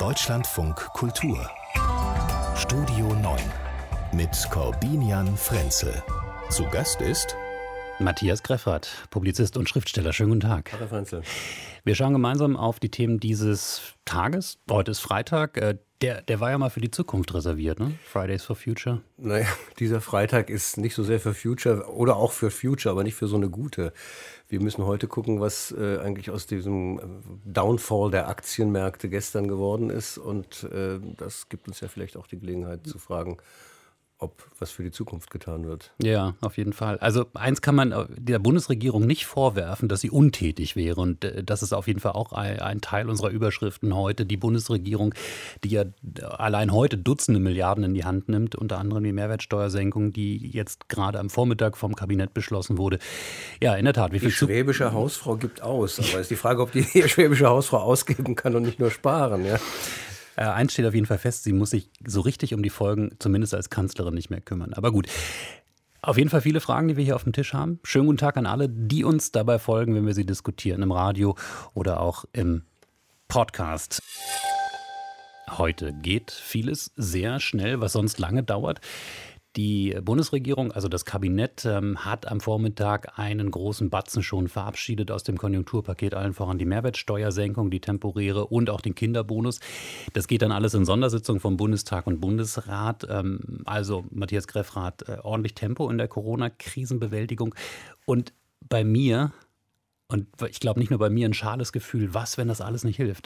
Deutschlandfunk Kultur Studio 9 mit Corbinian Frenzel. Zu Gast ist Matthias Greffert, Publizist und Schriftsteller. Schönen guten Tag. Herr Frenzel. Wir schauen gemeinsam auf die Themen dieses Tages. Heute ist Freitag. Der war ja mal für die Zukunft reserviert, ne? Fridays for Future. Naja, dieser Freitag ist nicht so sehr für Future oder auch für Future, aber nicht für so eine gute. Wir müssen heute gucken, was eigentlich aus diesem Downfall der Aktienmärkte gestern geworden ist. Und das gibt uns ja vielleicht auch die Gelegenheit zu fragen, ob was für die Zukunft getan wird. Ja, auf jeden Fall. Also eins kann man der Bundesregierung nicht vorwerfen, dass sie untätig wäre. Und das ist auf jeden Fall auch ein Teil unserer Überschriften heute. Die Bundesregierung, die ja allein heute Dutzende Milliarden in die Hand nimmt, unter anderem die Mehrwertsteuersenkung, die jetzt gerade am Vormittag vom Kabinett beschlossen wurde. Ja, in der Tat. Die schwäbische Hausfrau gibt aus. Aber ist die Frage, ob die schwäbische Hausfrau ausgeben kann und nicht nur sparen, ja. Eins steht auf jeden Fall fest, sie muss sich so richtig um die Folgen, zumindest als Kanzlerin, nicht mehr kümmern. Aber gut, auf jeden Fall viele Fragen, die wir hier auf dem Tisch haben. Schönen guten Tag an alle, die uns dabei folgen, wenn wir sie diskutieren, im Radio oder auch im Podcast. Heute geht vieles sehr schnell, was sonst lange dauert. Die Bundesregierung, also das Kabinett, hat am Vormittag einen großen Batzen schon verabschiedet aus dem Konjunkturpaket, allen voran die Mehrwertsteuersenkung, die temporäre und auch den Kinderbonus. Das geht dann alles in Sondersitzung vom Bundestag und Bundesrat. Also Matthias Greffrath, ordentlich Tempo in der Corona-Krisenbewältigung. Und bei mir, und ich glaube nicht nur bei mir, ein schales Gefühl, was, wenn das alles nicht hilft?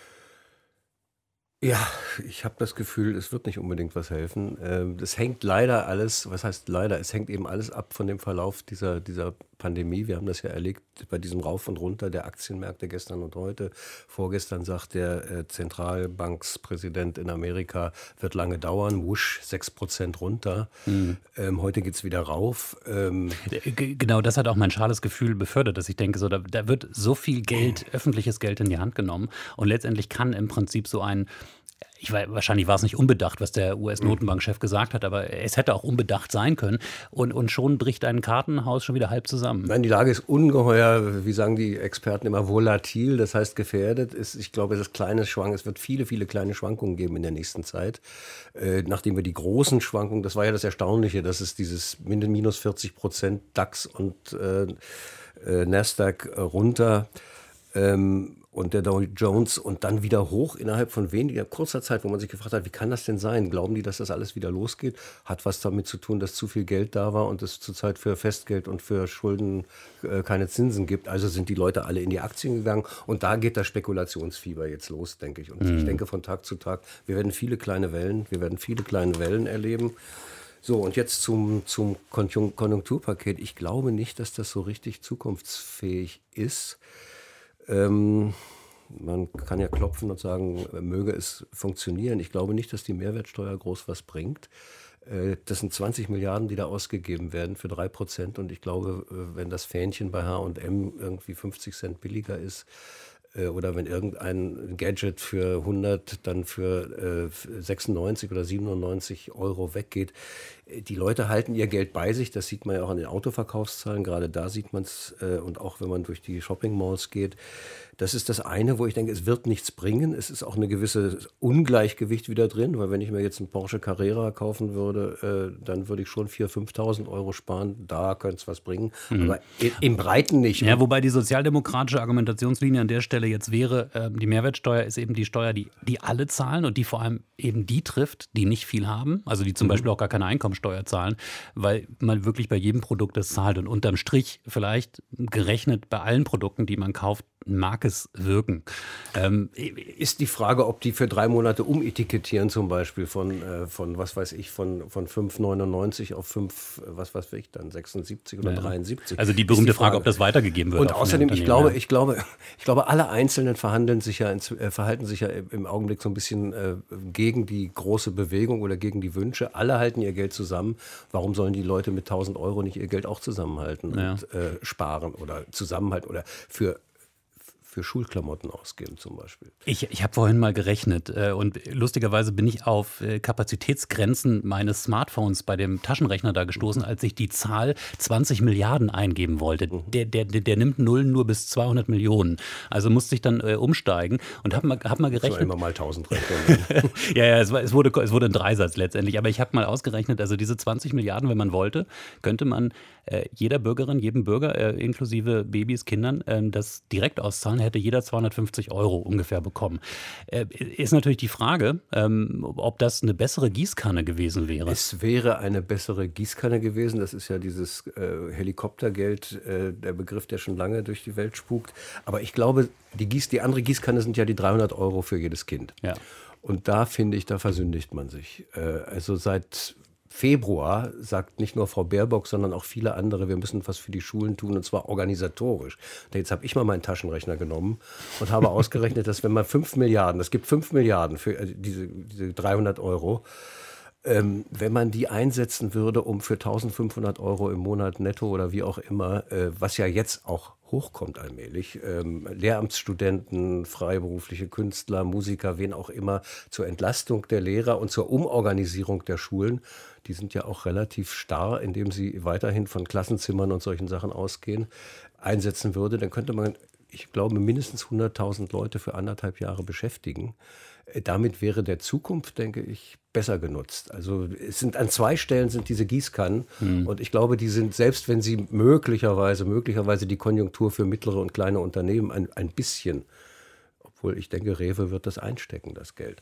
Ja, ich habe das Gefühl, es wird nicht unbedingt was helfen. Das hängt leider alles, was heißt leider, es hängt eben alles ab von dem Verlauf dieser Pandemie. Wir haben das ja erlebt bei diesem Rauf und Runter der Aktienmärkte gestern und heute. Vorgestern sagt der Zentralbankspräsident in Amerika, wird lange dauern, wusch, 6% runter. Heute geht es wieder rauf. Genau, das hat auch mein schales Gefühl befördert, dass ich denke, so, da wird so viel Geld, öffentliches Geld in die Hand genommen und letztendlich kann im Prinzip so ein wahrscheinlich war es nicht unbedacht, was der US-Notenbankchef gesagt hat, aber es hätte auch unbedacht sein können. Und schon bricht ein Kartenhaus schon wieder halb zusammen. Nein, die Lage ist ungeheuer, wie sagen die Experten immer, volatil, das heißt gefährdet. Ich glaube, es wird viele, viele kleine Schwankungen geben in der nächsten Zeit. Nachdem wir die großen Schwankungen, das war ja das Erstaunliche, dass es dieses minus 40% DAX und Nasdaq runter und der Dow Jones und dann wieder hoch innerhalb von kurzer Zeit, wo man sich gefragt hat, wie kann das denn sein? Glauben die, dass das alles wieder losgeht? Hat was damit zu tun, dass zu viel Geld da war und es zurzeit für Festgeld und für Schulden keine Zinsen gibt. Also sind die Leute alle in die Aktien gegangen und da geht das Spekulationsfieber jetzt los, denke ich. Und ich denke von Tag zu Tag, wir werden viele kleine Wellen erleben. So, und jetzt zum Konjunkturpaket. Ich glaube nicht, dass das so richtig zukunftsfähig ist. Man kann ja klopfen und sagen, möge es funktionieren. Ich glaube nicht, dass die Mehrwertsteuer groß was bringt. Das sind 20 Milliarden, die da ausgegeben werden für 3%. Und ich glaube, wenn das Fähnchen bei H&M irgendwie 50 Cent billiger ist, oder wenn irgendein Gadget für 100 dann für 96 oder 97 Euro weggeht. Die Leute halten ihr Geld bei sich, das sieht man ja auch an den Autoverkaufszahlen, gerade da sieht man es und auch wenn man durch die Shopping-Malls geht. Das ist das eine, wo ich denke, es wird nichts bringen. Es ist auch eine gewisse Ungleichgewicht wieder drin, weil wenn ich mir jetzt einen Porsche Carrera kaufen würde, dann würde ich schon 4.000, 5.000 Euro sparen. Da könnte es was bringen, aber im Breiten nicht. Ja, wobei die sozialdemokratische Argumentationslinie an der Stelle jetzt wäre, die Mehrwertsteuer ist eben die Steuer, die alle zahlen und die vor allem eben die trifft, die nicht viel haben, also die zum Beispiel auch gar keine Einkommensteuer zahlen, weil man wirklich bei jedem Produkt das zahlt und unterm Strich vielleicht gerechnet bei allen Produkten, die man kauft, mag es wirken. Ist die Frage, ob die für 3 Monate umetikettieren zum Beispiel von was weiß ich, von 5,99 auf 5, was weiß ich dann, 76 oder 73. Also die berühmte Frage, ob das weitergegeben wird. Und außerdem, ich glaube, alle Einzelnen verhalten sich ja im Augenblick so ein bisschen gegen die große Bewegung oder gegen die Wünsche. Alle halten ihr Geld zusammen. Warum sollen die Leute mit 1.000 Euro nicht ihr Geld auch zusammenhalten und sparen oder zusammenhalten oder für für Schulklamotten ausgeben zum Beispiel. Ich habe vorhin mal gerechnet und lustigerweise bin ich auf Kapazitätsgrenzen meines Smartphones bei dem Taschenrechner da gestoßen, als ich die Zahl 20 Milliarden eingeben wollte. Der nimmt Nullen nur bis 200 Millionen. Also musste ich dann umsteigen und habe mal gerechnet. Das war immer mal 1000 rechnen. Ja, es wurde ein Dreisatz letztendlich. Aber ich habe mal ausgerechnet, also diese 20 Milliarden, wenn man wollte, könnte man jeder Bürgerin, jedem Bürger, inklusive Babys, Kindern, das direkt auszahlen, hätte jeder 250 € ungefähr bekommen. Ist natürlich die Frage, ob das eine bessere Gießkanne gewesen wäre. Es wäre eine bessere Gießkanne gewesen. Das ist ja dieses Helikoptergeld, der Begriff, der schon lange durch die Welt spukt. Aber ich glaube, die andere Gießkanne sind ja die 300 € für jedes Kind. Ja. Und da finde ich, da versündigt man sich. Also seit Februar sagt nicht nur Frau Baerbock, sondern auch viele andere, wir müssen was für die Schulen tun, und zwar organisatorisch. Jetzt habe ich mal meinen Taschenrechner genommen und habe ausgerechnet, dass wenn man 5 Milliarden, es gibt 5 Milliarden für diese 300 €, wenn man die einsetzen würde, um für 1.500 € im Monat netto oder wie auch immer, was ja jetzt auch hochkommt allmählich, Lehramtsstudenten, freiberufliche Künstler, Musiker, wen auch immer, zur Entlastung der Lehrer und zur Umorganisierung der Schulen, die sind ja auch relativ starr, indem sie weiterhin von Klassenzimmern und solchen Sachen ausgehen, einsetzen würde, dann könnte man, ich glaube, mindestens 100.000 Leute für 1,5 Jahre beschäftigen. Damit wäre der Zukunft, denke ich, besser genutzt. Also es sind an 2 Stellen sind diese Gießkannen und ich glaube, die sind, selbst wenn sie möglicherweise die Konjunktur für mittlere und kleine Unternehmen ein bisschen, obwohl ich denke, Rewe wird das einstecken, das Geld.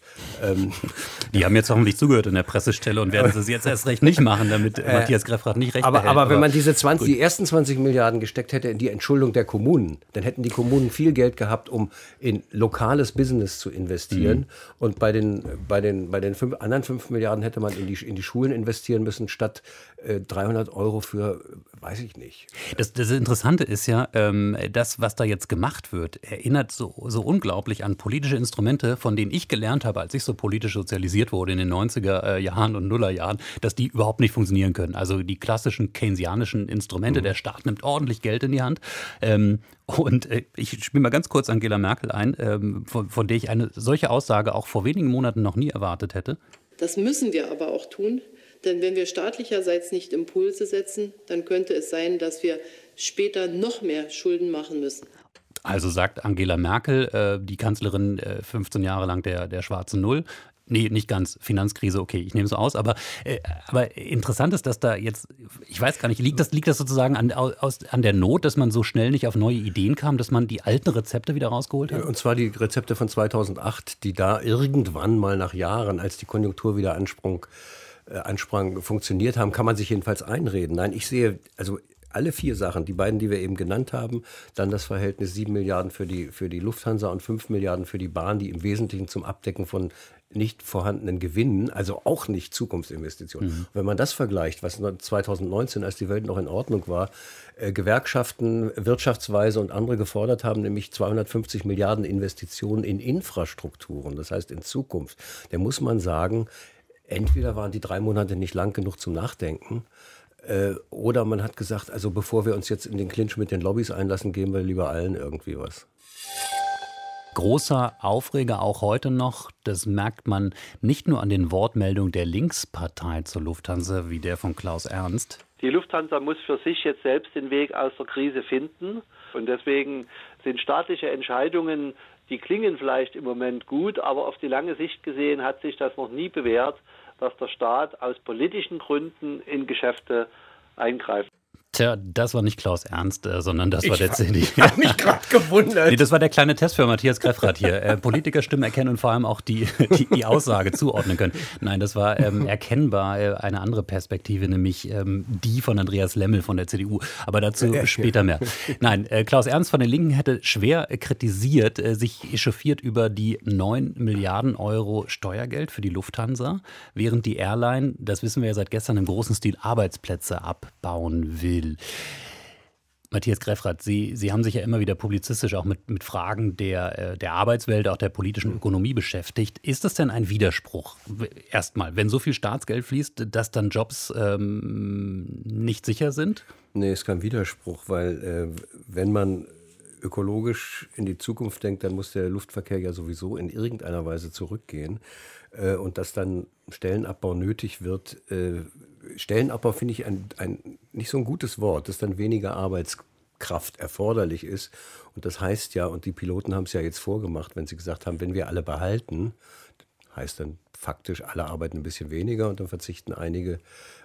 Die haben jetzt hoffentlich zugehört in der Pressestelle und werden es jetzt erst recht nicht machen, damit Matthias Greffrath nicht recht behält. Aber wenn man die ersten 20 Milliarden gesteckt hätte in die Entschuldung der Kommunen, dann hätten die Kommunen viel Geld gehabt, um in lokales Business zu investieren. Und bei den anderen 5 Milliarden hätte man in die Schulen investieren müssen, statt 300 € für, weiß ich nicht. Das Interessante ist ja, das, was da jetzt gemacht wird, erinnert so unglaublich an politische Instrumente, von denen ich gelernt habe, als ich so politisch sozialisiert wurde in den 90er Jahren und Nullerjahren, dass die überhaupt nicht funktionieren können. Also die klassischen keynesianischen Instrumente, der Staat nimmt ordentlich Geld in die Hand. Und ich spiele mal ganz kurz Angela Merkel ein, von der ich eine solche Aussage auch vor wenigen Monaten noch nie erwartet hätte. Das müssen wir aber auch tun, denn wenn wir staatlicherseits nicht Impulse setzen, dann könnte es sein, dass wir später noch mehr Schulden machen müssen. Also sagt Angela Merkel, die Kanzlerin 15 Jahre lang der schwarzen Null. Nee, nicht ganz. Finanzkrise, okay, ich nehme es so aus. Aber interessant ist, dass da jetzt, ich weiß gar nicht, liegt das sozusagen an der Not, dass man so schnell nicht auf neue Ideen kam, dass man die alten Rezepte wieder rausgeholt hat? Und zwar die Rezepte von 2008, die da irgendwann mal nach Jahren, als die Konjunktur wieder ansprang, funktioniert haben, kann man sich jedenfalls einreden. Nein, ich sehe, also alle 4 Sachen, die beiden, die wir eben genannt haben, dann das Verhältnis 7 Milliarden für die Lufthansa und 5 Milliarden für die Bahn, die im Wesentlichen zum Abdecken von nicht vorhandenen Gewinnen, also auch nicht Zukunftsinvestitionen. Wenn man das vergleicht, was 2019, als die Welt noch in Ordnung war, Gewerkschaften, Wirtschaftsweise und andere gefordert haben, nämlich 250 Milliarden Investitionen in Infrastrukturen, das heißt in Zukunft, dann muss man sagen, entweder waren die 3 Monate nicht lang genug zum Nachdenken, oder man hat gesagt, also bevor wir uns jetzt in den Clinch mit den Lobbys einlassen, geben wir lieber allen irgendwie was. Großer Aufreger auch heute noch, das merkt man nicht nur an den Wortmeldungen der Linkspartei zur Lufthansa, wie der von Klaus Ernst. Die Lufthansa muss für sich jetzt selbst den Weg aus der Krise finden. Und deswegen sind staatliche Entscheidungen, die klingen vielleicht im Moment gut, aber auf die lange Sicht gesehen hat sich das noch nie bewährt, dass der Staat aus politischen Gründen in Geschäfte eingreift. Tja, das war nicht Klaus Ernst, sondern das war der CD. Ich habe mich gerade gewundert. Nee, das war der kleine Test für Matthias Greffrath hier. Politikerstimmen erkennen und vor allem auch die Aussage zuordnen können. Nein, das war erkennbar eine andere Perspektive, nämlich die von Andreas Lemmel von der CDU. Aber dazu später mehr. Nein, Klaus Ernst von den Linken hätte schwer kritisiert, sich echauffiert über die 9 Milliarden € Steuergeld für die Lufthansa, während die Airline, das wissen wir ja seit gestern, im großen Stil Arbeitsplätze abbauen will. Matthias Greffrath, Sie haben sich ja immer wieder publizistisch auch mit Fragen der Arbeitswelt, auch der politischen Ökonomie beschäftigt. Ist das denn ein Widerspruch, erstmal, wenn so viel Staatsgeld fließt, dass dann Jobs nicht sicher sind? Nee, ist kein Widerspruch, weil wenn man ökologisch in die Zukunft denkt, dann muss der Luftverkehr ja sowieso in irgendeiner Weise zurückgehen. Und dass dann Stellenabbau nötig wird. Stellenabbau finde ich ein nicht so ein gutes Wort, dass dann weniger Arbeitskraft erforderlich ist. Und das heißt ja, und die Piloten haben es ja jetzt vorgemacht, wenn sie gesagt haben, wenn wir alle behalten, heißt dann faktisch, alle arbeiten ein bisschen weniger und dann verzichten einige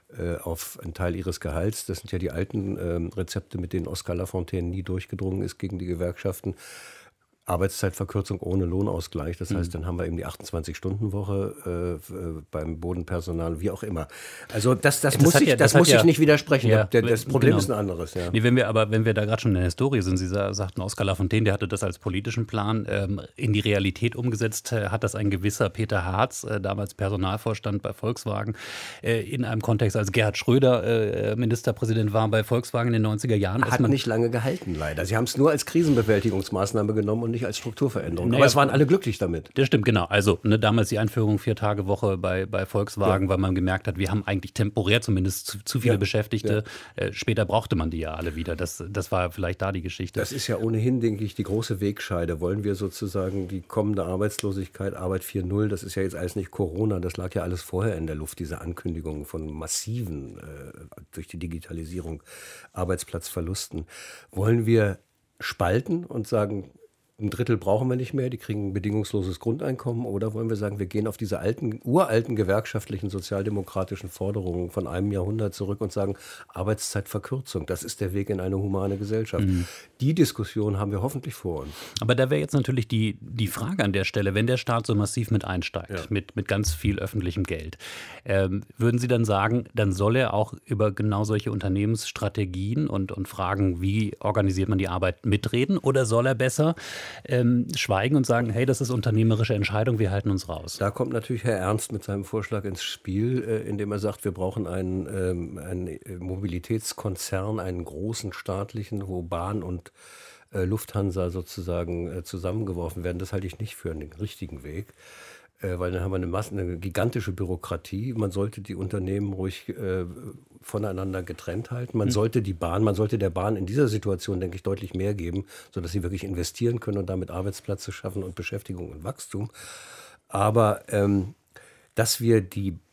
auf einen Teil ihres Gehalts. Das sind ja die alten Rezepte, mit denen Oskar Lafontaine nie durchgedrungen ist gegen die Gewerkschaften. Arbeitszeitverkürzung ohne Lohnausgleich. Das heißt, dann haben wir eben die 28-Stunden-Woche beim Bodenpersonal, wie auch immer. Also das muss ich nicht widersprechen. Ja, das Problem ist ein anderes. Ja. Nee, wenn wir da gerade schon in der Historie sind, Sie sagten, Oskar Lafontaine, der hatte das als politischen Plan in die Realität umgesetzt, hat das ein gewisser Peter Hartz, damals Personalvorstand bei Volkswagen, in einem Kontext, als Gerhard Schröder Ministerpräsident war bei Volkswagen in den 90er Jahren. Hat nicht lange gehalten, leider. Sie haben es nur als Krisenbewältigungsmaßnahme genommen und nicht als Strukturveränderung. Aber es waren alle glücklich damit. Das stimmt, genau. Also damals die Einführung 4-Tage-Woche bei Volkswagen, weil man gemerkt hat, wir haben eigentlich temporär zumindest zu viele Beschäftigte. Ja. Später brauchte man die ja alle wieder. Das war vielleicht da die Geschichte. Das ist ja ohnehin, denke ich, die große Wegscheide. Wollen wir sozusagen die kommende Arbeitslosigkeit, Arbeit 4.0, das ist ja jetzt alles nicht Corona, das lag ja alles vorher in der Luft, diese Ankündigungen von massiven, durch die Digitalisierung, Arbeitsplatzverlusten. Wollen wir spalten und sagen, ein Drittel brauchen wir nicht mehr, die kriegen ein bedingungsloses Grundeinkommen, oder wollen wir sagen, wir gehen auf diese uralten gewerkschaftlichen, sozialdemokratischen Forderungen von einem Jahrhundert zurück und sagen, Arbeitszeitverkürzung, das ist der Weg in eine humane Gesellschaft. Die Diskussion haben wir hoffentlich vor uns. Aber da wäre jetzt natürlich die Frage an der Stelle, wenn der Staat so massiv mit einsteigt, mit ganz viel öffentlichem Geld, würden Sie dann sagen, dann soll er auch über genau solche Unternehmensstrategien und Fragen, wie organisiert man die Arbeit, mitreden, oder soll er besser schweigen und sagen, hey, das ist unternehmerische Entscheidung, wir halten uns raus? Da kommt natürlich Herr Ernst mit seinem Vorschlag ins Spiel, indem er sagt, wir brauchen einen Mobilitätskonzern, einen großen staatlichen, wo Bahn und Lufthansa sozusagen zusammengeworfen werden. Das halte ich nicht für einen richtigen Weg. Weil dann haben wir eine gigantische Bürokratie. Man sollte die Unternehmen ruhig voneinander getrennt halten. Man sollte der Bahn in dieser Situation, denke ich, deutlich mehr geben, sodass sie wirklich investieren können und damit Arbeitsplätze schaffen und Beschäftigung und Wachstum. Aber dass wir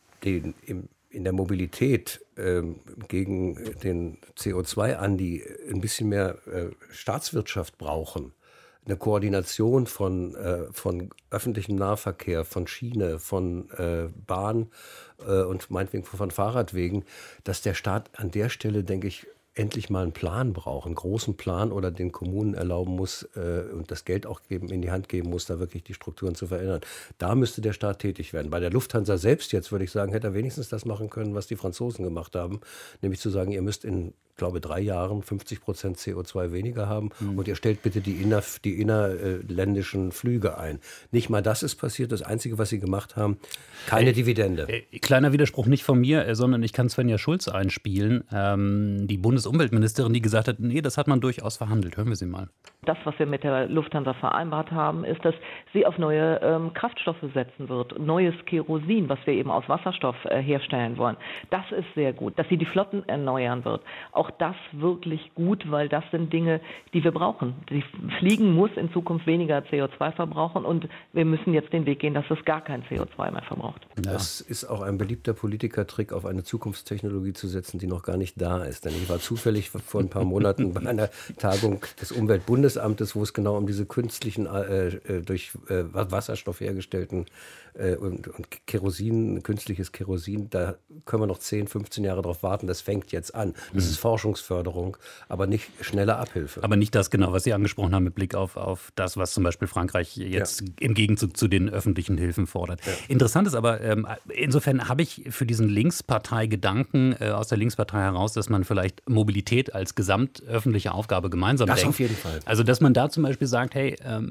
in der Mobilität gegen den CO2-Andi ein bisschen mehr Staatswirtschaft brauchen, eine Koordination von öffentlichem Nahverkehr, von Schiene, von Bahn und meinetwegen von Fahrradwegen, dass der Staat an der Stelle, denke ich, endlich mal einen Plan braucht, einen großen Plan, oder den Kommunen erlauben muss und das Geld auch in die Hand geben muss, da wirklich die Strukturen zu verändern. Da müsste der Staat tätig werden. Bei der Lufthansa selbst jetzt, würde ich sagen, hätte er wenigstens das machen können, was die Franzosen gemacht haben, nämlich zu sagen, ihr müsst in, glaube 3 Jahren 50% CO2 weniger haben und ihr stellt bitte die innerländischen Flüge ein. Nicht mal das ist passiert. Das Einzige, was sie gemacht haben, keine Dividende. Kleiner Widerspruch nicht von mir, sondern ich kann Svenja Schulz einspielen, die Bundesumweltministerin, die gesagt hat, nee, das hat man durchaus verhandelt. Hören wir sie mal. Das, was wir mit der Lufthansa vereinbart haben, ist, dass sie auf neue Kraftstoffe setzen wird. Neues Kerosin, was wir eben aus Wasserstoff herstellen wollen. Das ist sehr gut. Dass sie die Flotten erneuern wird. Auch das wirklich gut, weil das sind Dinge, die wir brauchen. Die Fliegen muss in Zukunft weniger CO2 verbrauchen und wir müssen jetzt den Weg gehen, dass es gar kein CO2 mehr verbraucht. Ja. Das ist auch ein beliebter Politikertrick, auf eine Zukunftstechnologie zu setzen, die noch gar nicht da ist. Denn ich war zufällig vor ein paar Monaten bei einer Tagung des Umweltbundesamtes, wo es genau um diese künstlichen, durch Wasserstoff hergestellten und Kerosin, künstliches Kerosin, da können wir noch 10, 15 Jahre drauf warten. Das fängt jetzt an. Das ist Forschungsförderung, aber nicht schnelle Abhilfe. Aber nicht das genau, was Sie angesprochen haben mit Blick auf das, was zum Beispiel Frankreich jetzt im Gegenzug zu den öffentlichen Hilfen fordert. Ja. Interessant ist aber, insofern habe ich für diesen Linkspartei-Gedanken aus der Linkspartei heraus, dass man vielleicht Mobilität als gesamtöffentliche Aufgabe gemeinsam denkt. Das auf jeden Fall. Also, dass man da zum Beispiel sagt, hey,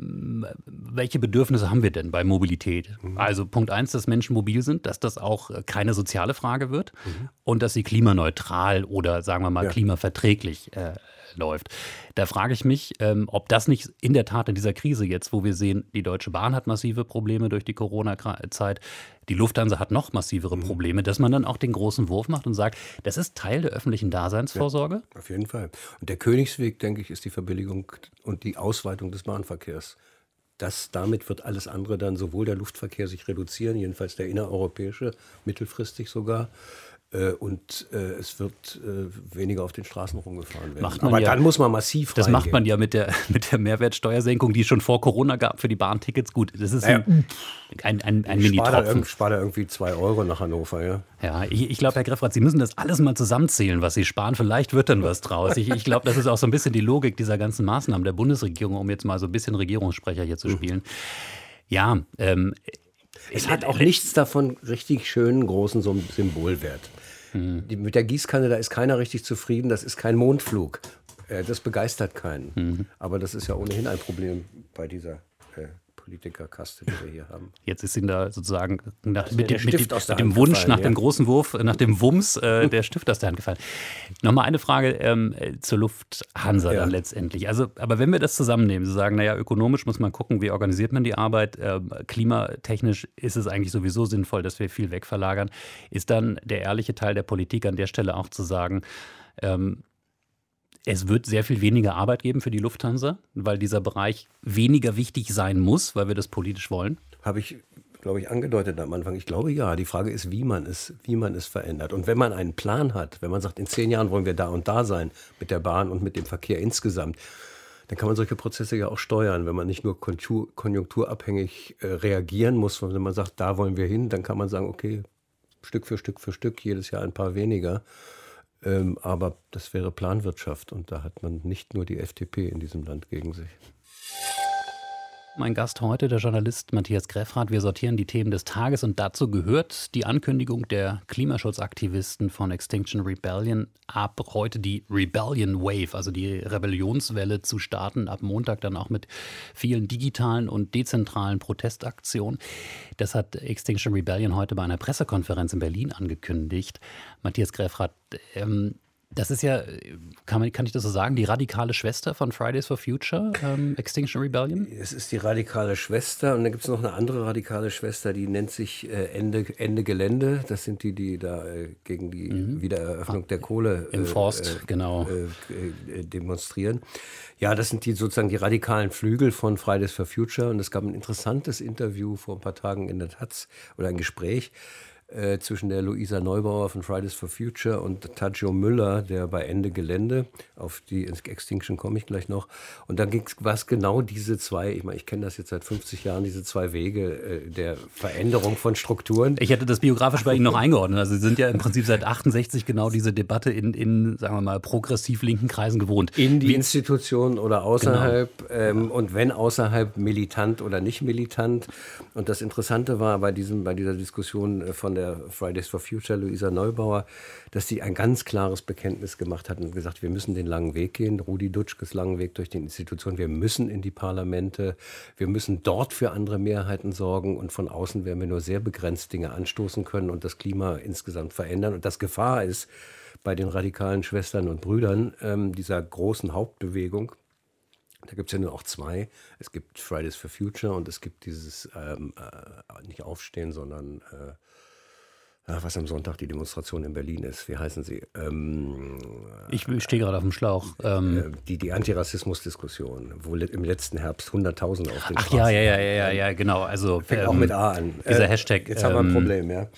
welche Bedürfnisse haben wir denn bei Mobilität? Also Punkt 1, dass Menschen mobil sind, dass das auch keine soziale Frage wird und dass sie klimaneutral oder sagen wir mal klimaverträglich läuft. Da frage ich mich, ob das nicht in der Tat in dieser Krise jetzt, wo wir sehen, die Deutsche Bahn hat massive Probleme durch die Corona-Zeit, die Lufthansa hat noch massivere Probleme, dass man dann auch den großen Wurf macht und sagt, das ist Teil der öffentlichen Daseinsvorsorge? Ja, auf jeden Fall. Und der Königsweg, denke ich, ist die Verbilligung und die Ausweitung des Bahnverkehrs. Damit wird alles andere dann, sowohl der Luftverkehr sich reduzieren, jedenfalls der innereuropäische, mittelfristig sogar, und es wird weniger auf den Straßen rumgefahren werden. Aber dann muss man massiv Das reingehen. macht man ja mit der Mehrwertsteuersenkung, die es schon vor Corona gab für die Bahntickets. Gut, das ist ein Mini-Tropfen. Spart da irgendwie 2 Euro nach Hannover, ja? Ja, ich glaube, Herr Greffrath, Sie müssen das alles mal zusammenzählen, was Sie sparen. Vielleicht wird dann was draus. Ich glaube, das ist auch so ein bisschen die Logik dieser ganzen Maßnahmen der Bundesregierung, um jetzt mal so ein bisschen Regierungssprecher hier zu spielen. Ja, es hat auch nichts davon richtig schönen, großen Symbolwert. Mit der Gießkanne, da ist keiner richtig zufrieden. Das ist kein Mondflug. Das begeistert keinen. Aber das ist ja ohnehin ein Problem bei dieser Politikerkaste, die wir hier haben. Jetzt ist Ihnen da sozusagen mit dem dem Wunsch nach dem großen Wurf, nach dem Wumms, der Stift aus der Hand gefallen. Nochmal eine Frage zur Lufthansa dann letztendlich. Also, aber wenn wir das zusammennehmen, Sie sagen, naja, ökonomisch muss man gucken, wie organisiert man die Arbeit, klimatechnisch ist es eigentlich sowieso sinnvoll, dass wir viel wegverlagern, ist dann der ehrliche Teil der Politik an der Stelle auch zu sagen, es wird sehr viel weniger Arbeit geben für die Lufthansa, weil dieser Bereich weniger wichtig sein muss, weil wir das politisch wollen? Habe ich, glaube ich, angedeutet am Anfang. Ich glaube, ja. Die Frage ist, wie man es verändert. Und wenn man einen Plan hat, wenn man sagt, in 10 Jahren wollen wir da und da sein mit der Bahn und mit dem Verkehr insgesamt, dann kann man solche Prozesse ja auch steuern. Wenn man nicht nur konjunkturabhängig reagieren muss, sondern wenn man sagt, da wollen wir hin, dann kann man sagen, okay, Stück für Stück, jedes Jahr ein paar weniger. Aber das wäre Planwirtschaft und da hat man nicht nur die FDP in diesem Land gegen sich. Mein Gast heute, der Journalist Matthias Greffrath. Wir sortieren die Themen des Tages und dazu gehört die Ankündigung der Klimaschutzaktivisten von Extinction Rebellion, ab heute die Rebellion Wave, also die Rebellionswelle zu starten, ab Montag dann auch mit vielen digitalen und dezentralen Protestaktionen. Das hat Extinction Rebellion heute bei einer Pressekonferenz in Berlin angekündigt. Matthias Greffrath, das ist ja, kann ich das so sagen, die radikale Schwester von Fridays for Future, Extinction Rebellion? Es ist die radikale Schwester und dann gibt es noch eine andere radikale Schwester, die nennt sich Ende Gelände. Das sind die da gegen die Wiedereröffnung der Kohle im Forst, genau. Demonstrieren. Ja, das sind sozusagen die radikalen Flügel von Fridays for Future und es gab ein interessantes Interview vor ein paar Tagen in der Taz oder ein Gespräch zwischen der Luisa Neubauer von Fridays for Future und Taggio Müller, der bei Ende Gelände, auf die Extinction komme ich gleich noch. Und dann war es genau diese zwei, ich kenne das jetzt seit 50 Jahren, diese zwei Wege der Veränderung von Strukturen. Ich hätte das biografisch bei Ihnen noch eingeordnet. Also Sie sind ja im Prinzip seit 68 genau diese Debatte in sagen wir mal, progressiv linken Kreisen gewohnt. In die Institutionen oder außerhalb und wenn außerhalb, militant oder nicht militant. Und das Interessante war bei dieser Diskussion von der Fridays for Future, Luisa Neubauer, dass sie ein ganz klares Bekenntnis gemacht hat und gesagt, wir müssen den langen Weg gehen, Rudi Dutschkes langen Weg durch die Institutionen, wir müssen in die Parlamente, wir müssen dort für andere Mehrheiten sorgen und von außen werden wir nur sehr begrenzt Dinge anstoßen können und das Klima insgesamt verändern. Und das Gefahr ist bei den radikalen Schwestern und Brüdern dieser großen Hauptbewegung, da gibt es ja nur auch zwei. Es gibt Fridays for Future und es gibt dieses nicht Aufstehen, sondern was am Sonntag die Demonstration in Berlin ist. Wie heißen sie? Ich stehe gerade auf dem Schlauch. Die Antirassismus-Diskussion, wo im letzten Herbst 100.000 auf den Straßen. Ach ja, genau. Also, fängt auch mit A an. Dieser Hashtag. Jetzt haben wir ein Problem, ja.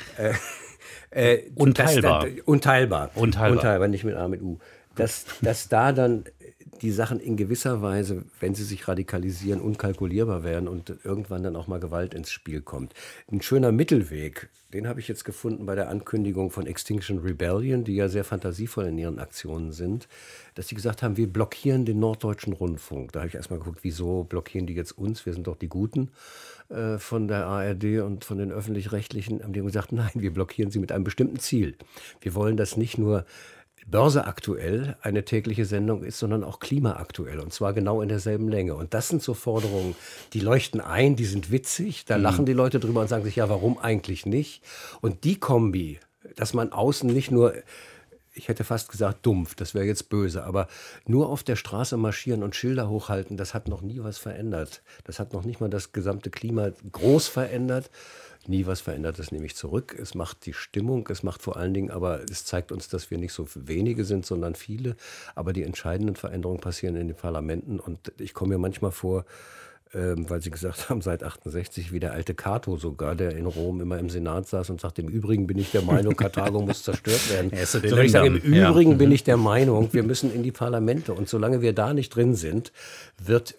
Unteilbar. Unteilbar, nicht mit A, mit U. Dass da dann die Sachen in gewisser Weise, wenn sie sich radikalisieren, unkalkulierbar werden und irgendwann dann auch mal Gewalt ins Spiel kommt. Ein schöner Mittelweg, den habe ich jetzt gefunden bei der Ankündigung von Extinction Rebellion, die ja sehr fantasievoll in ihren Aktionen sind, dass sie gesagt haben, wir blockieren den Norddeutschen Rundfunk. Da habe ich erstmal geguckt, wieso blockieren die jetzt uns? Wir sind doch die Guten von der ARD und von den Öffentlich-Rechtlichen. Haben die gesagt, nein, wir blockieren sie mit einem bestimmten Ziel. Wir wollen das nicht nur Börse aktuell eine tägliche Sendung ist, sondern auch klimaaktuell und zwar genau in derselben Länge. Und das sind so Forderungen, die leuchten ein, die sind witzig, da lachen die Leute drüber und sagen sich, ja, warum eigentlich nicht? Und die Kombi, dass man außen nicht nur ich hätte fast gesagt dumpf, das wäre jetzt böse, aber nur auf der Straße marschieren und Schilder hochhalten, das hat noch nie was verändert. Das hat noch nicht mal das gesamte Klima groß verändert. Nie was verändert, das nehme ich zurück. Es macht die Stimmung, es macht vor allen Dingen, aber es zeigt uns, dass wir nicht so wenige sind, sondern viele. Aber die entscheidenden Veränderungen passieren in den Parlamenten und ich komme mir manchmal vor, weil Sie gesagt haben, seit 68 wie der alte Cato sogar, der in Rom immer im Senat saß und sagte, im Übrigen bin ich der Meinung, Karthago muss zerstört werden. So ich sage, im Übrigen bin ich der Meinung, wir müssen in die Parlamente. Und solange wir da nicht drin sind, wird,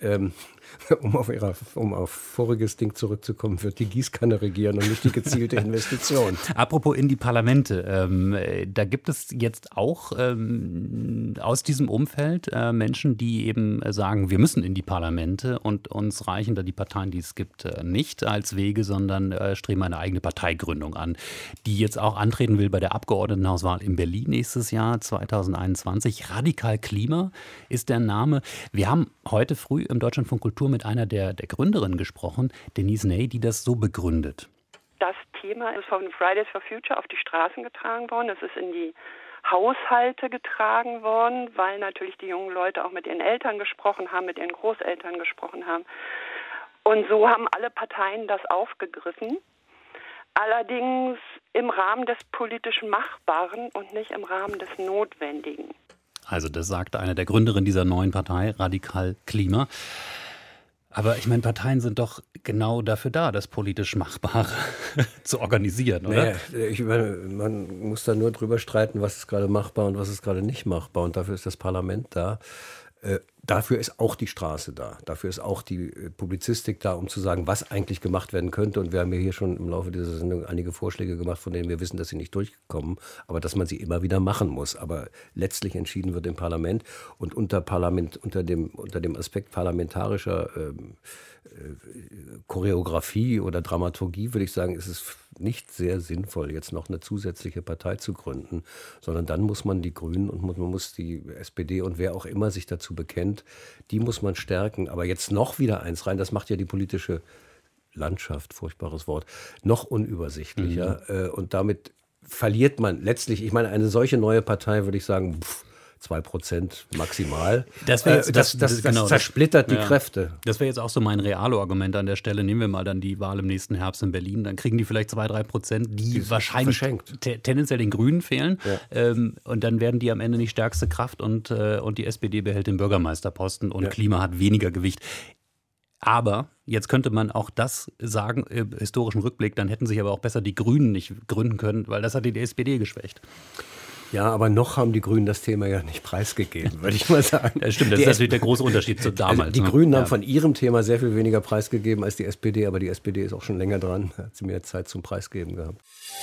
um auf voriges Ding zurückzukommen, wird die Gießkanne regieren und nicht die gezielte Investition. Apropos in die Parlamente, da gibt es jetzt auch aus diesem Umfeld Menschen, die eben sagen, wir müssen in die Parlamente und uns reichen da die Parteien, die es gibt, nicht als Wege, sondern streben eine eigene Parteigründung an, die jetzt auch antreten will bei der Abgeordnetenhauswahl in Berlin nächstes Jahr 2021. Radikal Klima ist der Name. Wir haben heute früh im Deutschlandfunk Kultur mit einer der Gründerinnen gesprochen, Denise Ney, die das so begründet. Das Thema ist von Fridays for Future auf die Straßen getragen worden. Es ist in die Haushalte getragen worden, weil natürlich die jungen Leute auch mit ihren Eltern gesprochen haben, mit ihren Großeltern gesprochen haben. Und so haben alle Parteien das aufgegriffen. Allerdings im Rahmen des politischen Machbaren und nicht im Rahmen des Notwendigen. Also das sagte eine der Gründerinnen dieser neuen Partei, Radikal Klima. Aber ich meine, Parteien sind doch genau dafür da, das politisch Machbare zu organisieren, oder? Naja, ich meine, man muss da nur drüber streiten, was ist gerade machbar und was ist gerade nicht machbar. Und dafür ist das Parlament da. Dafür ist auch die Straße da. Dafür ist auch die Publizistik da, um zu sagen, was eigentlich gemacht werden könnte. Und wir haben ja hier schon im Laufe dieser Sendung einige Vorschläge gemacht, von denen wir wissen, dass sie nicht durchkommen, aber dass man sie immer wieder machen muss. Aber letztlich entschieden wird im Parlament. Und unter dem Aspekt parlamentarischer Choreografie oder Dramaturgie, würde ich sagen, ist es nicht sehr sinnvoll, jetzt noch eine zusätzliche Partei zu gründen, sondern dann muss man die Grünen und man muss die SPD und wer auch immer sich dazu bekennt, die muss man stärken. Aber jetzt noch wieder eins rein, das macht ja die politische Landschaft, furchtbares Wort, noch unübersichtlicher. Und damit verliert man letztlich, ich meine, eine solche neue Partei, würde ich sagen, 2% maximal. Das zersplittert die Kräfte. Das wäre jetzt auch so mein Realo-Argument an der Stelle. Nehmen wir mal dann die Wahl im nächsten Herbst in Berlin. Dann kriegen die vielleicht 2-3%, die wahrscheinlich tendenziell den Grünen fehlen. Ja. Und dann werden die am Ende nicht stärkste Kraft und die SPD behält den Bürgermeisterposten und Klima hat weniger Gewicht. Aber jetzt könnte man auch das sagen, im historischen Rückblick, dann hätten sich aber auch besser die Grünen nicht gründen können, weil das hat die SPD geschwächt. Ja, aber noch haben die Grünen das Thema ja nicht preisgegeben, würde ich mal sagen. Das stimmt, das ist natürlich der große Unterschied zu damals. Also die Grünen haben von ihrem Thema sehr viel weniger preisgegeben als die SPD, aber die SPD ist auch schon länger dran, hat sie mehr Zeit zum Preisgeben gehabt.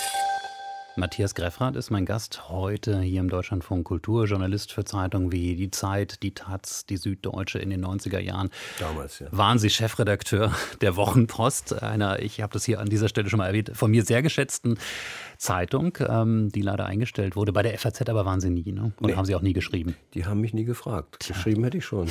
Matthias Greffrath ist mein Gast heute hier im Deutschlandfunk Kultur, Journalist für Zeitungen wie Die Zeit, Die Taz, Die Süddeutsche in den 90er Jahren. Damals, ja. Waren Sie Chefredakteur der Wochenpost, einer, ich habe das hier an dieser Stelle schon mal erwähnt, von mir sehr geschätzten Zeitung, die leider eingestellt wurde. Bei der FAZ aber waren Sie nie, ne? Und haben Sie auch nie geschrieben? Die haben mich nie gefragt. Geschrieben hätte ich schon.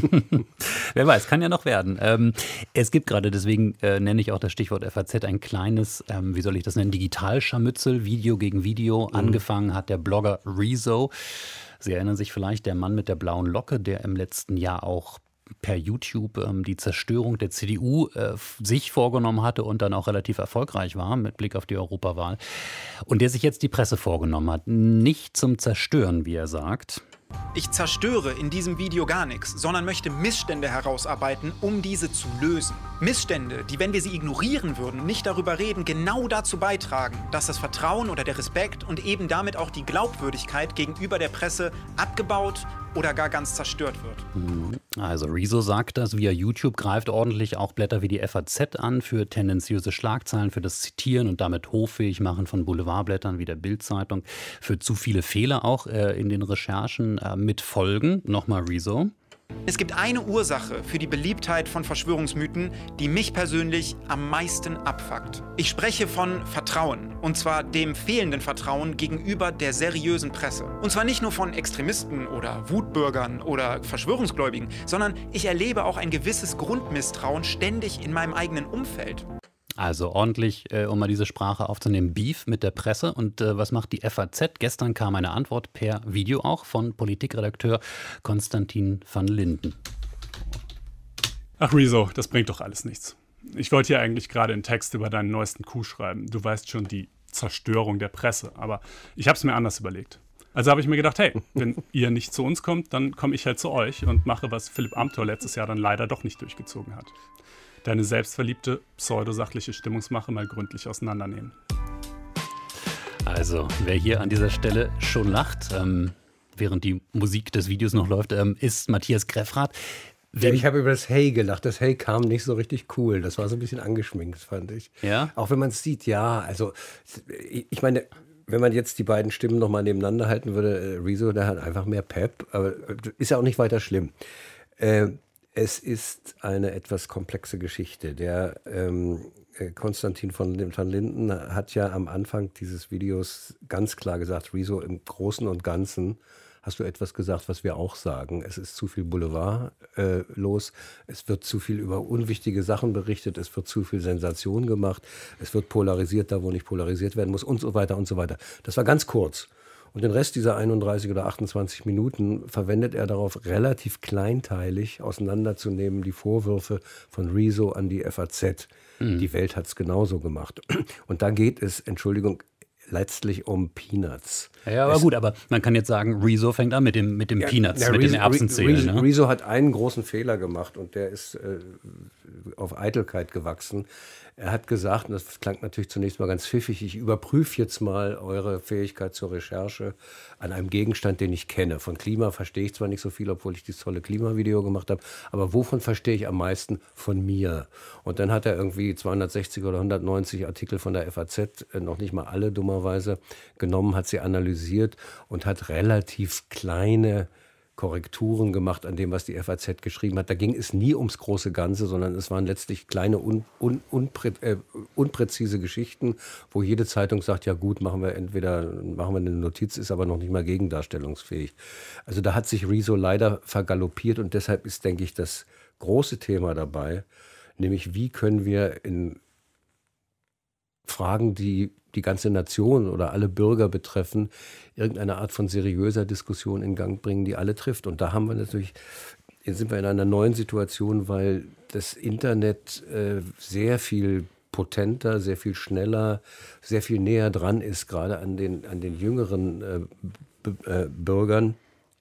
Wer weiß, kann ja noch werden. Es gibt gerade, deswegen nenne ich auch das Stichwort FAZ, ein kleines, wie soll ich das nennen, Digitalscharmützel, Video gegen Video. Angefangen hat der Blogger Rezo. Sie erinnern sich vielleicht, der Mann mit der blauen Locke, der im letzten Jahr auch per YouTube die Zerstörung der CDU sich vorgenommen hatte und dann auch relativ erfolgreich war mit Blick auf die Europawahl. Und der sich jetzt die Presse vorgenommen hat. Nicht zum Zerstören, wie er sagt. Ich zerstöre in diesem Video gar nichts, sondern möchte Missstände herausarbeiten, um diese zu lösen. Missstände, die, wenn wir sie ignorieren würden, nicht darüber reden, genau dazu beitragen, dass das Vertrauen oder der Respekt und eben damit auch die Glaubwürdigkeit gegenüber der Presse abgebaut oder gar ganz zerstört wird. Also Rezo sagt das, via YouTube greift ordentlich auch Blätter wie die FAZ an für tendenziöse Schlagzeilen, für das Zitieren und damit hoffähig machen von Boulevardblättern wie der Bild-Zeitung, für zu viele Fehler auch in den Recherchen mit Folgen. Nochmal Rezo. Es gibt eine Ursache für die Beliebtheit von Verschwörungsmythen, die mich persönlich am meisten abfuckt. Ich spreche von Vertrauen, und zwar dem fehlenden Vertrauen gegenüber der seriösen Presse. Und zwar nicht nur von Extremisten oder Wutbürgern oder Verschwörungsgläubigen, sondern ich erlebe auch ein gewisses Grundmisstrauen ständig in meinem eigenen Umfeld. Also ordentlich, um mal diese Sprache aufzunehmen, Beef mit der Presse. Und was macht die FAZ? Gestern kam eine Antwort per Video auch von Politikredakteur Konstantin van Linden. Ach Rezo, das bringt doch alles nichts. Ich wollte hier eigentlich gerade einen Text über deinen neuesten Coup schreiben. Du weißt schon, die Zerstörung der Presse. Aber ich habe es mir anders überlegt. Also habe ich mir gedacht, hey, wenn ihr nicht zu uns kommt, dann komme ich halt zu euch und mache, was Philipp Amthor letztes Jahr dann leider doch nicht durchgezogen hat. Deine selbstverliebte, pseudosachliche Stimmungsmache mal gründlich auseinandernehmen. Also, wer hier an dieser Stelle schon lacht, während die Musik des Videos noch läuft, ist Matthias Greffrath. Ja, ich habe über das Hey gelacht. Das Hey kam nicht so richtig cool. Das war so ein bisschen angeschminkt, fand ich. Ja? Auch wenn man es sieht, ja. Also, ich meine, wenn man jetzt die beiden Stimmen nochmal nebeneinander halten würde, Rezo, der hat einfach mehr Pep. Aber ist ja auch nicht weiter schlimm. Es ist eine etwas komplexe Geschichte. Der Konstantin van Linden hat ja am Anfang dieses Videos ganz klar gesagt, Rezo, im Großen und Ganzen hast du etwas gesagt, was wir auch sagen. Es ist zu viel Boulevard los. Es wird zu viel über unwichtige Sachen berichtet. Es wird zu viel Sensation gemacht. Es wird polarisiert, da wo nicht polarisiert werden muss und so weiter und so weiter. Das war ganz kurz. Und den Rest dieser 31 oder 28 Minuten verwendet er darauf, relativ kleinteilig auseinanderzunehmen, die Vorwürfe von Rezo an die FAZ. Die Welt hat es genauso gemacht. Und da geht es, Entschuldigung, letztlich um Peanuts. Ja, aber gut, aber man kann jetzt sagen, Rezo fängt an mit dem Peanuts, mit dem Erbsenzählen. Ne? Rezo hat einen großen Fehler gemacht und der ist auf Eitelkeit gewachsen. Er hat gesagt, und das klang natürlich zunächst mal ganz pfiffig, ich überprüfe jetzt mal eure Fähigkeit zur Recherche an einem Gegenstand, den ich kenne. Von Klima verstehe ich zwar nicht so viel, obwohl ich dieses tolle Klimavideo gemacht habe, aber wovon verstehe ich am meisten? Von mir. Und dann hat er irgendwie 260 oder 190 Artikel von der FAZ, noch nicht mal alle dummerweise, genommen, hat sie analysiert und hat relativ kleine Korrekturen gemacht an dem, was die FAZ geschrieben hat. Da ging es nie ums große Ganze, sondern es waren letztlich kleine, unpräzise Geschichten, wo jede Zeitung sagt, ja gut, machen wir eine Notiz, ist aber noch nicht mal gegendarstellungsfähig. Also da hat sich Rezo leider vergaloppiert und deshalb ist, denke ich, das große Thema dabei, nämlich wie können wir in Fragen, die die ganze Nation oder alle Bürger betreffen, irgendeine Art von seriöser Diskussion in Gang bringen, die alle trifft. Und da sind wir in einer neuen Situation, weil das Internet sehr viel potenter, sehr viel schneller, sehr viel näher dran ist, gerade an den jüngeren Bürgern.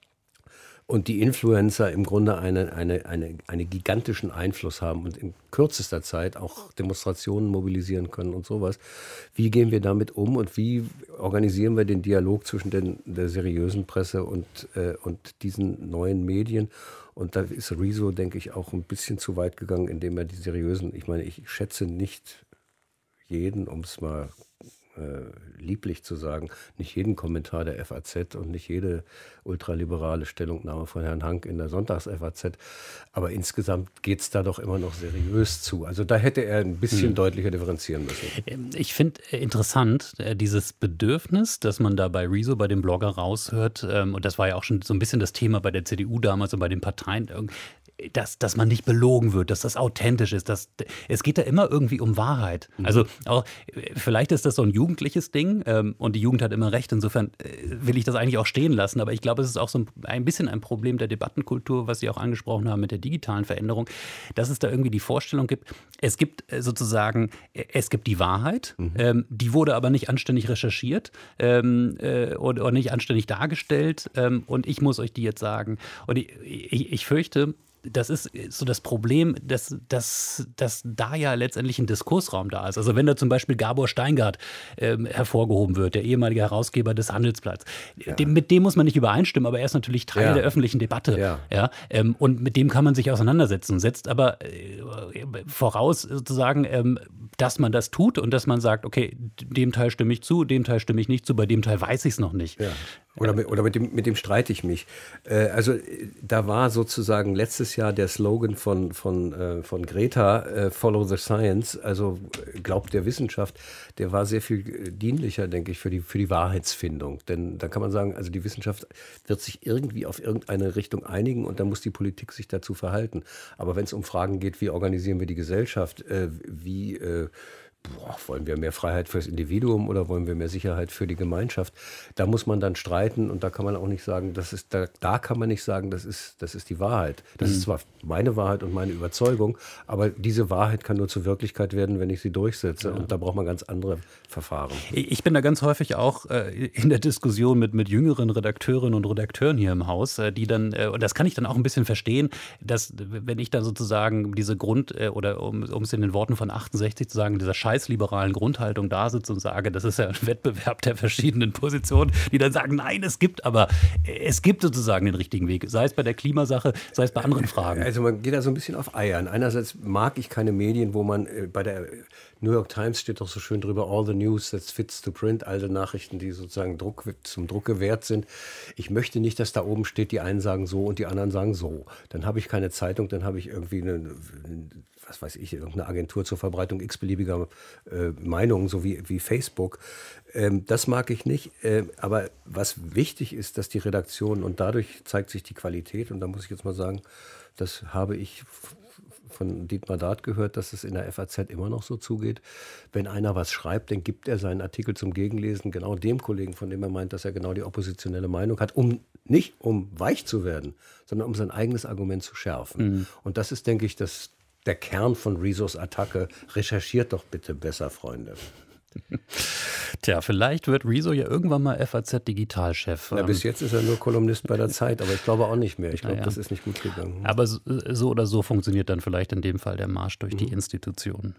Und die Influencer im Grunde einen gigantischen Einfluss haben und in kürzester Zeit auch Demonstrationen mobilisieren können und sowas. Wie gehen wir damit um und wie organisieren wir den Dialog zwischen der seriösen Presse und diesen neuen Medien? Und da ist Rezo, denke ich, auch ein bisschen zu weit gegangen, indem er die seriösen, ich meine, ich schätze nicht jeden, um es mal lieblich zu sagen, nicht jeden Kommentar der FAZ und nicht jede ultraliberale Stellungnahme von Herrn Hank in der Sonntags-FAZ. Aber insgesamt geht es da doch immer noch seriös zu. Also da hätte er ein bisschen deutlicher differenzieren müssen. Ich finde interessant, dieses Bedürfnis, dass man da bei Rezo, bei dem Blogger raushört, und das war ja auch schon so ein bisschen das Thema bei der CDU damals und bei den Parteien, dass man nicht belogen wird, dass das authentisch ist. Es geht da immer irgendwie um Wahrheit. Also auch, vielleicht ist das so ein jugendliches Ding und die Jugend hat immer recht. Insofern will ich das eigentlich auch stehen lassen. Aber ich glaube, es ist auch so ein bisschen ein Problem der Debattenkultur, was Sie auch angesprochen haben mit der digitalen Veränderung, dass es da irgendwie die Vorstellung gibt, es gibt sozusagen, es gibt die Wahrheit, die wurde aber nicht anständig recherchiert oder nicht anständig dargestellt und ich muss euch die jetzt sagen. Und ich fürchte, das ist so das Problem, dass da ja letztendlich ein Diskursraum da ist. Also wenn da zum Beispiel Gabor Steingart hervorgehoben wird, der ehemalige Herausgeber des Handelsblatts, mit dem muss man nicht übereinstimmen, aber er ist natürlich Teil der öffentlichen Debatte. Und mit dem kann man sich auseinandersetzen, setzt aber voraus sozusagen, dass man das tut und dass man sagt, okay, dem Teil stimme ich zu, dem Teil stimme ich nicht zu, bei dem Teil weiß ich es noch nicht. Ja. Oder mit dem streite ich mich. Also da war sozusagen letztes Jahr der Slogan von Greta, Follow the Science, also glaubt der Wissenschaft, der war sehr viel dienlicher, denke ich, für die Wahrheitsfindung. Denn da kann man sagen, also die Wissenschaft wird sich irgendwie auf irgendeine Richtung einigen und dann muss die Politik sich dazu verhalten. Aber wenn es um Fragen geht, wie organisieren wir die Gesellschaft, wie wollen wir mehr Freiheit fürs Individuum oder wollen wir mehr Sicherheit für die Gemeinschaft? Da muss man dann streiten und da kann man auch nicht sagen, da kann man nicht sagen, das ist die Wahrheit. Das ist zwar meine Wahrheit und meine Überzeugung, aber diese Wahrheit kann nur zur Wirklichkeit werden, wenn ich sie durchsetze. Und da braucht man ganz andere Verfahren. Ich bin da ganz häufig auch in der Diskussion mit jüngeren Redakteurinnen und Redakteuren hier im Haus, die dann, und das kann ich dann auch ein bisschen verstehen, dass wenn ich dann sozusagen diese oder um es in den Worten von 68 zu sagen, dieser scheißliberalen Grundhaltung da sitze und sage, das ist ja ein Wettbewerb der verschiedenen Positionen, die dann sagen, nein, es gibt sozusagen den richtigen Weg, sei es bei der Klimasache, sei es bei anderen Fragen. Also man geht da so ein bisschen auf Eiern. Einerseits mag ich keine Medien, wo man bei der New York Times steht doch so schön drüber, all the news that fits to print, alle Nachrichten, die sozusagen zum Druck gewährt sind. Ich möchte nicht, dass da oben steht, die einen sagen so und die anderen sagen so. Dann habe ich keine Zeitung, dann habe ich irgendwie irgendeine Agentur zur Verbreitung x-beliebiger Meinungen, so wie Facebook. Das mag ich nicht. Aber was wichtig ist, dass die Redaktion, und dadurch zeigt sich die Qualität, und da muss ich jetzt mal sagen, das habe ich von Dietmar Dart gehört, dass es in der FAZ immer noch so zugeht. Wenn einer was schreibt, dann gibt er seinen Artikel zum Gegenlesen genau dem Kollegen, von dem er meint, dass er genau die oppositionelle Meinung hat, nicht um weich zu werden, sondern um sein eigenes Argument zu schärfen. Und das ist, denke ich, der Kern von Rezos Attacke. Recherchiert doch bitte besser, Freunde. Tja, vielleicht wird Rezo ja irgendwann mal FAZ-Digitalchef. Bis jetzt ist er nur Kolumnist bei der Zeit, aber ich glaube auch nicht mehr. Ich glaube, das ist nicht gut gegangen. Aber so oder so funktioniert dann vielleicht in dem Fall der Marsch durch die Institutionen.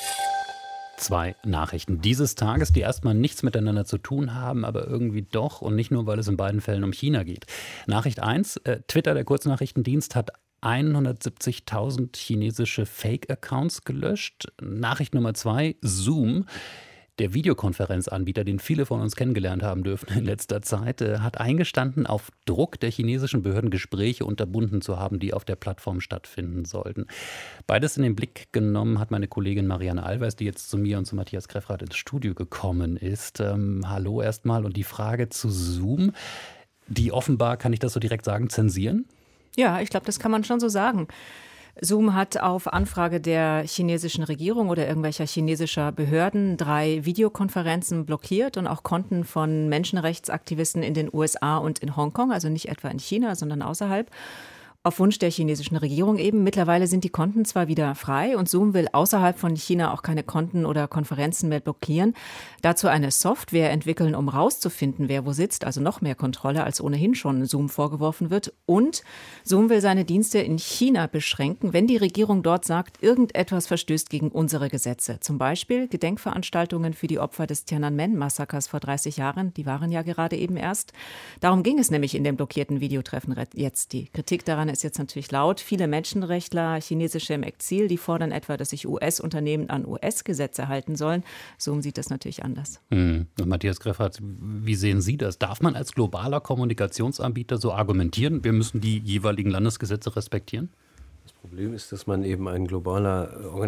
2 Nachrichten dieses Tages, die erstmal nichts miteinander zu tun haben, aber irgendwie doch, und nicht nur, weil es in beiden Fällen um China geht. Nachricht 1, Twitter, der Kurznachrichtendienst, hat 170.000 chinesische Fake-Accounts gelöscht. Nachricht Nummer 2, Zoom, der Videokonferenzanbieter, den viele von uns kennengelernt haben dürfen in letzter Zeit, hat eingestanden, auf Druck der chinesischen Behörden Gespräche unterbunden zu haben, die auf der Plattform stattfinden sollten. Beides in den Blick genommen hat meine Kollegin Marianne Allweis, die jetzt zu mir und zu Matthias Greffrath ins Studio gekommen ist. Hallo erstmal. Und die Frage zu Zoom, die offenbar, kann ich das so direkt sagen, zensieren? Ja, ich glaube, das kann man schon so sagen. Zoom hat auf Anfrage der chinesischen Regierung oder irgendwelcher chinesischer Behörden 3 Videokonferenzen blockiert und auch Konten von Menschenrechtsaktivisten in den USA und in Hongkong, also nicht etwa in China, sondern außerhalb. Auf Wunsch der chinesischen Regierung eben. Mittlerweile sind die Konten zwar wieder frei und Zoom will außerhalb von China auch keine Konten oder Konferenzen mehr blockieren. Dazu eine Software entwickeln, um rauszufinden, wer wo sitzt, also noch mehr Kontrolle, als ohnehin schon Zoom vorgeworfen wird. Und Zoom will seine Dienste in China beschränken, wenn die Regierung dort sagt, irgendetwas verstößt gegen unsere Gesetze. Zum Beispiel Gedenkveranstaltungen für die Opfer des Tiananmen-Massakers vor 30 Jahren. Die waren ja gerade eben erst. Darum ging es nämlich in dem blockierten Videotreffen jetzt. Die Kritik daran ist jetzt natürlich laut. Viele Menschenrechtler, chinesische im Exil, die fordern etwa, dass sich US-Unternehmen an US-Gesetze halten sollen. Zoom sieht das natürlich anders. Matthias Greffrath, wie sehen Sie das? Darf man als globaler Kommunikationsanbieter so argumentieren, wir müssen die jeweiligen Landesgesetze respektieren? Das Problem ist, dass man eben ein globaler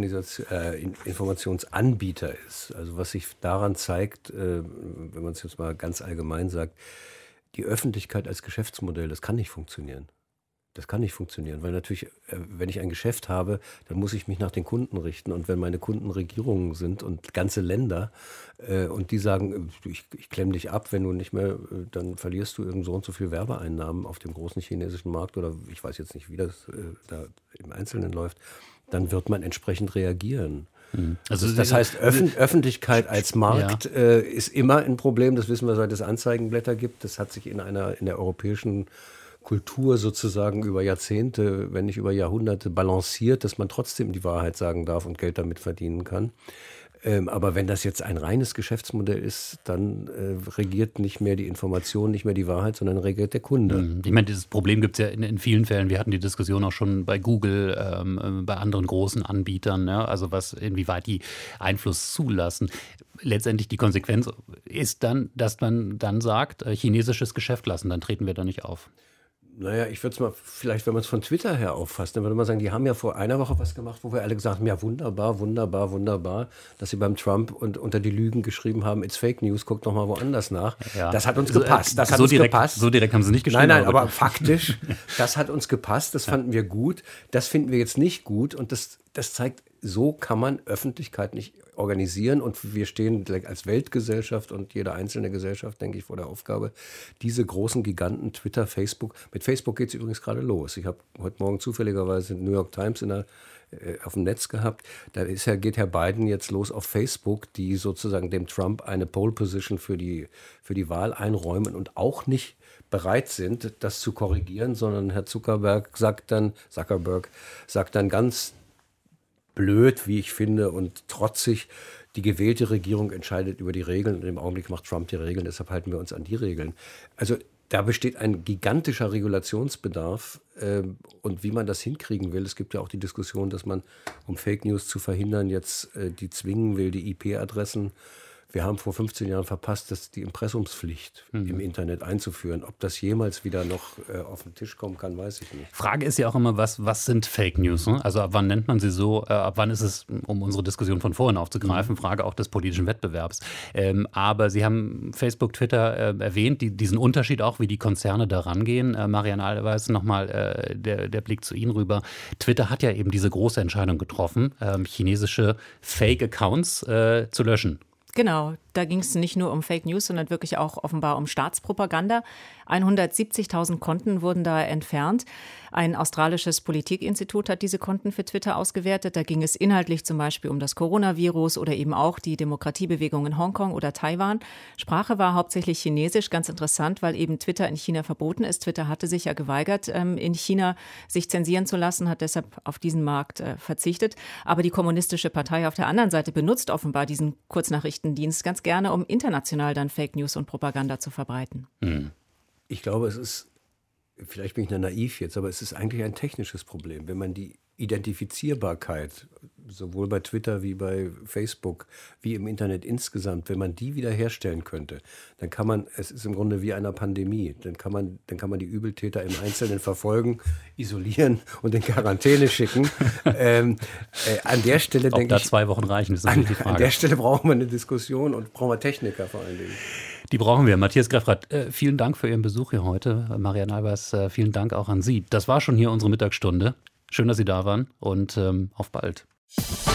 Informationsanbieter ist. Also was sich daran zeigt, wenn man es jetzt mal ganz allgemein sagt, die Öffentlichkeit als Geschäftsmodell, das kann nicht funktionieren. Das kann nicht funktionieren, weil natürlich, wenn ich ein Geschäft habe, dann muss ich mich nach den Kunden richten. Und wenn meine Kunden Regierungen sind und ganze Länder und die sagen, ich klemme dich ab, wenn du nicht mehr, dann verlierst du irgend so und so viel Werbeeinnahmen auf dem großen chinesischen Markt oder ich weiß jetzt nicht, wie das da im Einzelnen läuft, dann wird man entsprechend reagieren. Also das heißt, Öffentlichkeit als Markt ist immer ein Problem. Das wissen wir, seit es Anzeigenblätter gibt. Das hat sich in der europäischen Kultur sozusagen über Jahrzehnte, wenn nicht über Jahrhunderte balanciert, dass man trotzdem die Wahrheit sagen darf und Geld damit verdienen kann. Aber wenn das jetzt ein reines Geschäftsmodell ist, dann regiert nicht mehr die Information, nicht mehr die Wahrheit, sondern regiert der Kunde. Ich meine, dieses Problem gibt es ja in vielen Fällen. Wir hatten die Diskussion auch schon bei Google, bei anderen großen Anbietern, ja? Also inwieweit die Einfluss zulassen. Letztendlich die Konsequenz ist dann, dass man dann sagt, chinesisches Geschäft lassen, dann treten wir da nicht auf. Naja, ich würde es mal, vielleicht, wenn man es von Twitter her auffasst, dann würde man sagen, die haben ja vor einer Woche was gemacht, wo wir alle gesagt haben, ja wunderbar, wunderbar, wunderbar, dass sie beim Trump und unter die Lügen geschrieben haben, it's fake news, guckt doch mal woanders nach. Ja. Das hat uns gepasst. Das hat uns gepasst. So direkt haben sie nicht geschrieben. Nein, aber faktisch, das hat uns gepasst, das fanden wir gut, das finden wir jetzt nicht gut und das zeigt, so kann man Öffentlichkeit nicht organisieren und wir stehen als Weltgesellschaft und jede einzelne Gesellschaft, denke ich, vor der Aufgabe, diese großen Giganten, Twitter, Facebook, mit Facebook geht es übrigens gerade los. Ich habe heute Morgen zufälligerweise New York Times auf dem Netz gehabt. Da geht Herr Biden jetzt los auf Facebook, die sozusagen dem Trump eine Pole Position für die Wahl einräumen und auch nicht bereit sind, das zu korrigieren, sondern Herr Zuckerberg sagt dann ganz blöd, wie ich finde, und trotzig, die gewählte Regierung entscheidet über die Regeln und im Augenblick macht Trump die Regeln, deshalb halten wir uns an die Regeln. Also da besteht ein gigantischer Regulationsbedarf und wie man das hinkriegen will. Es gibt ja auch die Diskussion, dass man, um Fake News zu verhindern, jetzt die zwingen will, die IP-Adressen. Wir haben vor 15 Jahren verpasst, die Impressumspflicht im Internet einzuführen. Ob das jemals wieder noch auf den Tisch kommen kann, weiß ich nicht. Frage ist ja auch immer, was sind Fake News? Ne? Also ab wann nennt man sie so? Ab wann ist es, um unsere Diskussion von vorhin aufzugreifen, Frage auch des politischen Wettbewerbs. Aber Sie haben Facebook, Twitter erwähnt, diesen Unterschied auch, wie die Konzerne da rangehen. Marianne Alweis, nochmal der Blick zu Ihnen rüber. Twitter hat ja eben diese große Entscheidung getroffen, chinesische Fake-Accounts zu löschen. Genau, da ging es nicht nur um Fake News, sondern wirklich auch offenbar um Staatspropaganda. 170.000 Konten wurden da entfernt. Ein australisches Politikinstitut hat diese Konten für Twitter ausgewertet. Da ging es inhaltlich zum Beispiel um das Coronavirus oder eben auch die Demokratiebewegung in Hongkong oder Taiwan. Sprache war hauptsächlich Chinesisch, ganz interessant, weil eben Twitter in China verboten ist. Twitter hatte sich ja geweigert, in China sich zensieren zu lassen, hat deshalb auf diesen Markt verzichtet. Aber die Kommunistische Partei auf der anderen Seite benutzt offenbar diesen Kurznachrichtendienst ganz gerne, um international dann Fake News und Propaganda zu verbreiten. Ich glaube, vielleicht bin ich naiv jetzt, aber es ist eigentlich ein technisches Problem. Wenn man die Identifizierbarkeit, sowohl bei Twitter wie bei Facebook, wie im Internet insgesamt, wenn man die wiederherstellen könnte, dann kann man, es ist im Grunde wie einer Pandemie, dann kann man die Übeltäter im Einzelnen verfolgen, isolieren und in Quarantäne schicken. An der Stelle denke ich... Ob da 2 Wochen reichen, ist natürlich die Frage. An der Stelle brauchen wir eine Diskussion und brauchen wir Techniker vor allen Dingen. Die brauchen wir. Matthias Greffrath, vielen Dank für Ihren Besuch hier heute. Marianne Alweis, vielen Dank auch an Sie. Das war schon hier unsere Mittagsstunde. Schön, dass Sie da waren und auf bald.